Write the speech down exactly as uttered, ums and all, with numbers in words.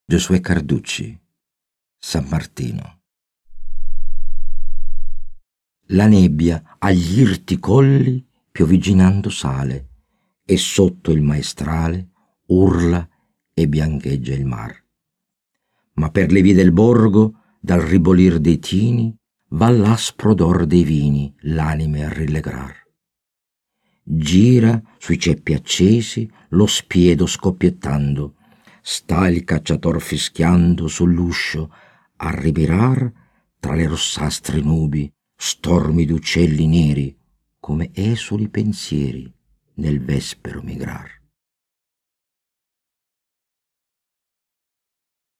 Giosuè Carducci, San Martino. La nebbia agli irti colli piovigginando sale, e sotto il maestrale urla e biancheggia il mar. Ma per le vie del borgo, dal ribolir dei tini, va l'aspro odor dei vini l'anime a rillegrar. Gira sui ceppi accesi lo spiedo scoppiettando, sta il cacciator fischiando sull'uscio a rimirar tra le rossastre nubi stormi d'uccelli neri come esuli pensieri nel vespero migrar.